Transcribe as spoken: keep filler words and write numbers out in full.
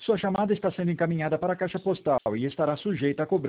Sua chamada está sendo encaminhada para a caixa postal e estará sujeita a cobrança.